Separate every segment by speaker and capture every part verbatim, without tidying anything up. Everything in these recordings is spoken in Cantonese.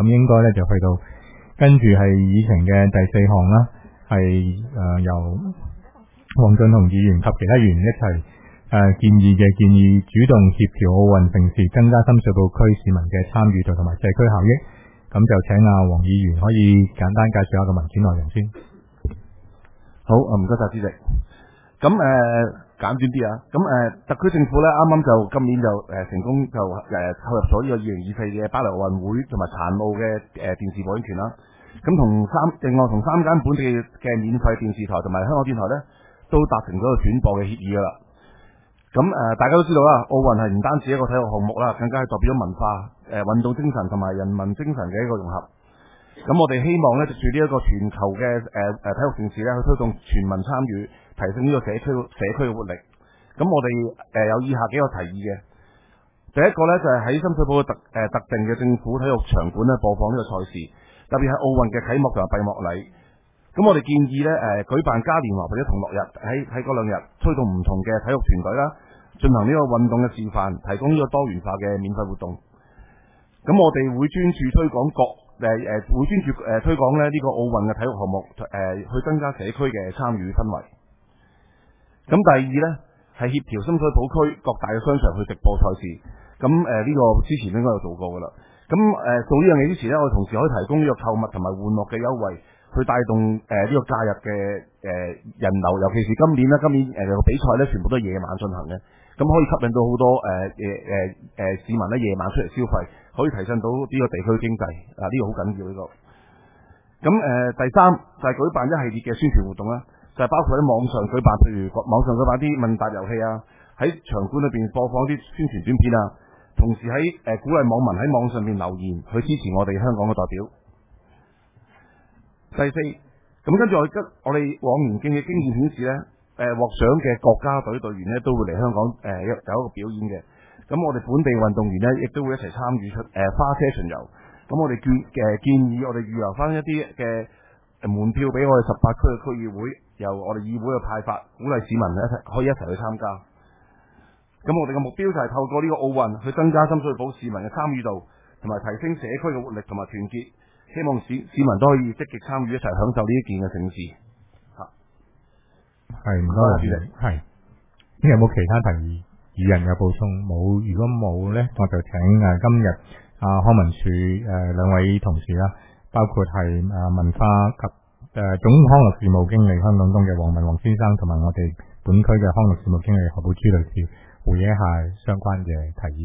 Speaker 1: 咁應該咧就去到跟住係議程嘅第四項啦，係誒、呃、由黃俊雄議員及其他議員一齊誒、呃、建議嘅建議，主動協調奧運盛事，增加深水埗區市民嘅參與度同埋社區效益。咁就請阿黃議員可以簡單介紹下個文件內容先。
Speaker 2: 好，唔該晒主席。咁誒、呃、簡短啲啊。咁誒、呃、特區政府咧，啱啱就今年就誒、呃、成功就誒、呃、投入咗呢個二零二四嘅巴黎奧運會同埋殘奧嘅誒電視播映權啦。咁同三另外同三間本地嘅免費電視台同埋香港電台咧，都達成咗個轉播嘅協議噶啦。咁誒、呃、大家都知道啦，奧運係唔單止一個體育項目啦，更加係代表咗文化、誒、呃、運動精神同埋人民精神嘅一個融合。咁我哋希望咧，藉住呢一個全球嘅誒誒體育盛事咧，去推動全民參與，提升呢個社區社區嘅活力。咁我哋誒、呃、有以下幾個提議嘅。第一個咧就係、是、喺深水埗嘅特誒、呃、特定嘅政府體育場館咧播放呢個賽事，特別係奧運嘅啟幕同埋閉幕禮。咁我哋建議咧，誒、呃、舉辦嘉年華或者同樂日，喺喺嗰兩日推動唔同嘅體育團隊啦，進行呢個運動嘅示範，提供呢個多元化嘅免費活動。咁我哋會專注推廣各誒誒、呃、會專注誒、呃、推廣咧呢、這個奧運嘅體育項目，誒、呃、去增加社區嘅參與氛圍。咁第二咧係協調深水埗區各大嘅商場去直播賽事。咁誒呢個之前應該有做過噶啦。咁誒、呃、做呢樣嘢之前咧，我哋同時可以提供呢個購物同埋玩樂嘅優惠。去帶動誒呢、呃這個假日嘅誒、呃、人流，尤其是今年啦，今年誒個、呃、比賽咧全部都係夜晚進行嘅，咁可以吸引到好多誒誒誒誒市民咧夜晚出嚟消費，可以提升到呢個地區經濟啊，呢、這個好緊要呢、這個。咁誒、呃、第三就係、是、舉辦一系列嘅宣傳活動啦，就係、是、包括喺網上舉辦，譬如網上舉辦啲問答遊戲啊，喺場館裏邊播放啲宣傳短片啊，同時喺誒、呃、鼓勵網民喺網上邊留言去支持我哋香港嘅代表。第四，咁跟住我跟我哋往年經嘅經驗顯示咧，誒、呃、獲獎嘅國家隊隊員咧都會嚟香港誒、呃、有一個表演嘅。咁我哋本地運動員咧亦都會一齊參與出誒、呃、花車巡遊。咁我哋建誒、呃、建議我哋預留翻一啲嘅誒門票俾我哋十八區嘅區議會，由我哋議會去派發，鼓勵市民一齊可以一齊去參加。咁我哋嘅目標就係透過呢個奧運去增加深水埗市民嘅參與度，同埋提升社區嘅活力同埋團結。希望市市民都可以積極參與，一齊享受呢一件嘅盛事。嚇，
Speaker 1: 係唔該，主席。係，咁有冇其他提議議人有補充？冇，如果冇咧，我就請誒今日啊康文署誒兩位同事啦，包括係誒文化及誒總康樂事務經理香港東嘅黃文黃先生，同埋我哋本區嘅康樂事務經理何寶珠女士，回應一下相關嘅提議。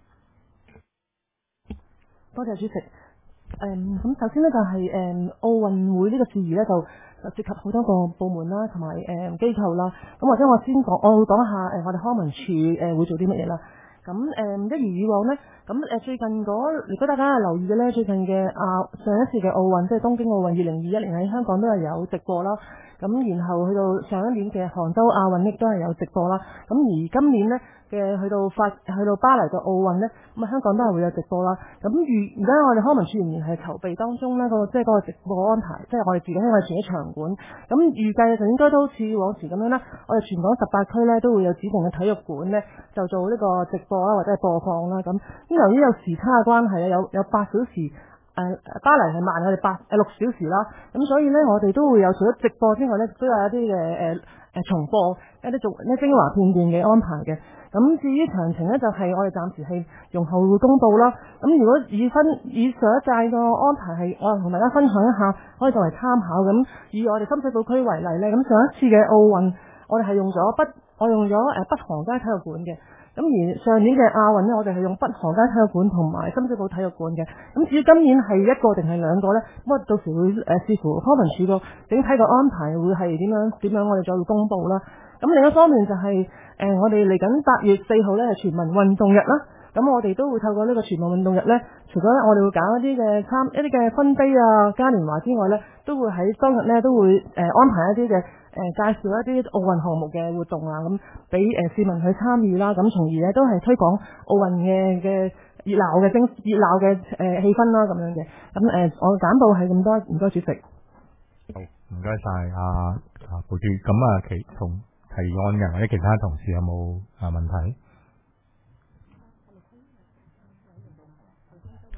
Speaker 3: 多謝主席。誒咁、嗯、首先咧就係、是、誒、嗯、奧運會呢個事宜咧就就涉及好多個部門啦，同埋誒機構啦。咁或者我先講，我會講下誒、呃、我哋康文署誒、呃、會做啲乜嘢啦。咁誒、嗯、一如以往咧，咁誒最近嗰如果大家係留意嘅咧，最近嘅啊上一次嘅奧運即係東京奧運二零二一年喺香港都係有直播啦。咁然後去到上一年嘅杭州亞運亦都係有直播啦。咁而今年咧嘅去到法去到巴黎嘅奧運咧，咁啊香港都係會有直播啦。咁預而家我哋康文署仍然係籌備當中咧，個即係嗰個直播安排，即係我哋自己喺我哋自己場館。咁預計就應該都似往時咁樣啦。我哋全港十八區咧都會有指定嘅體育館咧，就做呢個直播啦或者係播放啦。咁因為由於有時差嘅關係咧，有有八小時。誒、呃，巴黎係慢我哋八誒六小時啦，咁所以咧我哋都會有除咗直播之外咧，都有一啲嘅誒誒重播一啲做一精華片段嘅安排嘅。咁至於詳情咧，就係、是、我哋暫時係容後會公佈啦。咁如果以分以上一屆個安排係，我同大家分享一下，可以作為參考。咁以我哋深水埗區為例咧，咁上一次嘅奧運，我哋係用咗北，我用咗誒北河街體育館嘅。咁而上年嘅亞運呢，我哋係用北河街體育館同埋深水埗體育館嘅。咁至於今年係一個定係兩個呢？咁啊到時會誒視乎康文署個整體個安排會係點樣點樣，我哋再會公佈啦。咁另一方面就係、是、誒、呃、我哋嚟緊八月四號呢係全民運動日啦。咁我哋都會透過呢個全民運動日呢，除咗我哋會搞一啲嘅參一啲嘅分杯啊嘉年華之外呢，都會喺當日呢都會誒、呃、安排一啲嘅。誒、呃、介紹一啲奧運項目嘅活動啊，咁俾誒市民去參與啦，咁從而咧都係推廣奧運嘅嘅熱鬧嘅精熱鬧嘅誒氣氛啦，咁樣嘅。咁誒、呃、我簡報係咁多，唔該主席。
Speaker 1: 好，唔該晒阿阿寶珠。咁啊，其同提案人或者其他同事有冇啊問題？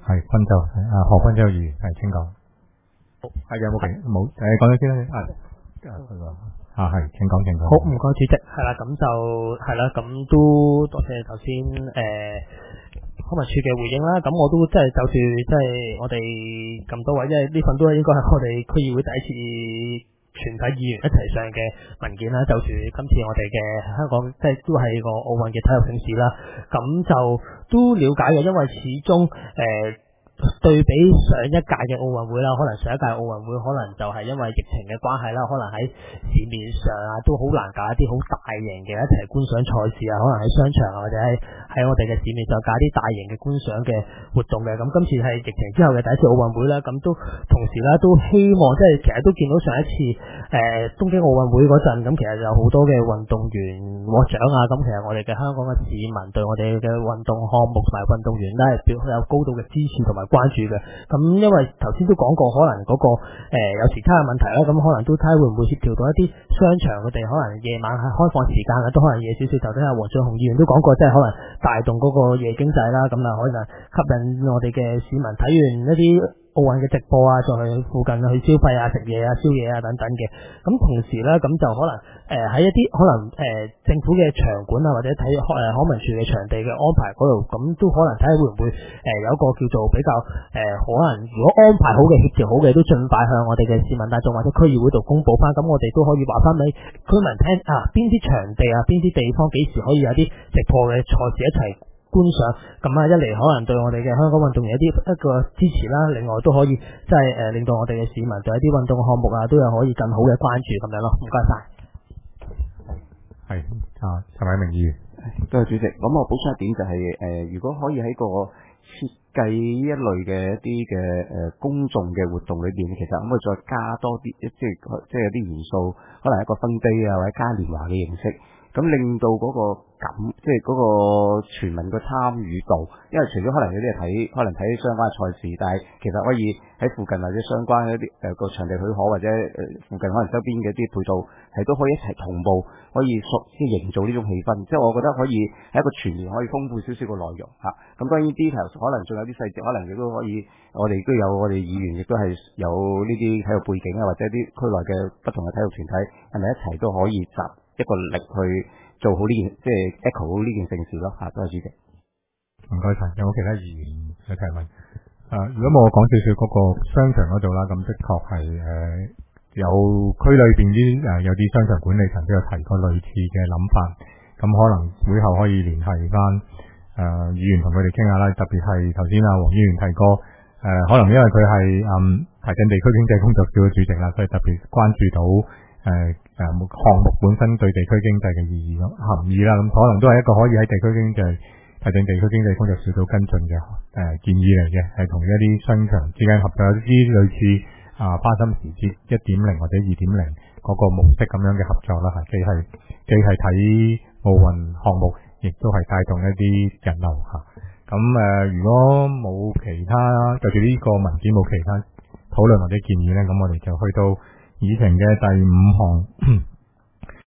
Speaker 1: 係昆州，啊何昆州議員係請講。係有冇其冇？誒講咗先啦，係啊係請講請講。
Speaker 4: 好，唔該主席，係啦，咁就係啦，咁都多謝頭先誒康文署嘅回應啦。咁我都即係就住即係我哋咁多位，因為呢份都係應該係我哋區議會第一次全體議員一齊上嘅文件啦。就住今次我哋嘅香港即係都係個奧運嘅體育盛事啦。咁就都了解嘅，因為始終誒。呃對比上一屆嘅奧運會啦，可能上一屆奧運會可能就係因為疫情嘅關係啦，可能喺市面上啊都好難搞一啲好大型嘅一齊觀賞賽事啊，可能喺商場啊或者喺喺我哋嘅市面上搞啲大型嘅觀賞嘅活動嘅。咁今次係疫情之後嘅第一次奧運會啦，咁都同時啦都希望即係其實都見到上一次誒東京奧運會嗰陣，咁其實有好多嘅運動員獲獎啊，咁其實我哋嘅香港嘅市民對我哋嘅運動項目同埋運動員咧係表有高度嘅支持同埋關注嘅。咁因為頭先都講過，可能嗰、那個誒、呃、有時差嘅問題啦，咁可能都睇下會唔會協調到一啲商場佢哋可能夜晚係開放時間啊，都可能夜少少。頭先阿黃俊雄議員都講過，即係可能帶動嗰個夜經濟啦，咁啊可能吸引我哋嘅市民睇完一啲奧運嘅直播啊，再去附近去消費啊、食嘢啊、宵夜啊等等嘅。咁同時咧，咁就可能誒喺、呃、一啲可能誒、呃、政府嘅場館啊，或者體育誒康文署嘅場地嘅安排嗰度，咁都可能睇下會唔會誒、呃、有一個叫做比較誒、呃、可能如果安排好嘅、協調好嘅，都盡快向我哋嘅市民大眾或者區議會度公佈翻。咁我哋都可以話翻俾居民聽啊，邊啲場地啊、邊啲地方幾時可以有啲直播嘅賽事一齊觀賞。咁啊，一嚟可能對我哋嘅香港運動員一啲一個支持啦，另外都可以即係誒令到我哋嘅市民對一啲運動項目啊都有可以更好嘅關注咁樣咯。唔該晒。
Speaker 1: 係啊，陳偉明議員。
Speaker 2: 多謝主席。咁我補充一點就係、是、誒、呃，如果可以喺個設計呢一類嘅一啲嘅誒公眾嘅活動裏邊，其實可唔可以再加多啲，即係即係有啲元素，可能一個分杯啊，或者嘉年華嘅形式。咁令到嗰個感，即係嗰個全民嘅參與度，因為除咗可能有啲係睇，可能睇相關嘅賽事，但係其實可以喺附近或者相關嘅一啲誒個場地許可或者誒、呃、附近可能周邊嘅一啲配套，係都可以一齊同步，可以塑即係營造呢種氣氛。即係我覺得可以係一個全面可以豐富少少嘅內容嚇。咁、啊、當然 detail 可能仲有啲細節，可能亦都可以，我哋都有我哋議員亦都係有呢啲體育背景啊，或者啲區內嘅不同嘅體育團體，係咪一齊都可以集一個力去做好呢件，即係 echo 好呢件盛事咯嚇。多謝主席。
Speaker 1: 唔該晒。有冇其他議員嘅提問？誒、呃，如果冇我講少少嗰個商場嗰度啦，咁的確係誒、呃、有區裏邊啲誒有啲商場管理層都有提過類似嘅諗法，咁可能會後可以聯繫翻誒議員同佢哋傾下啦。特別係頭先阿黃議員提過誒、呃，可能因為佢係嗯提振地區經濟工作小組主席啦，所以特別關注到誒誒項目本身對地區經濟嘅意義咯、含義啦，咁可能都係一個可以喺地區經濟提振地區經濟工作小組跟進嘅誒、呃、建議嚟嘅，係同一啲商場之間合作，有啲類似啊花心時節一點零或者二點零嗰個模式咁樣嘅合作啦，係既係既係睇奧運項目，亦都係帶動一啲人流嚇。咁、啊、誒、呃，如果冇其他就住呢個文件冇其他討論或者建議咧，咁我哋就去到議程嘅第五項。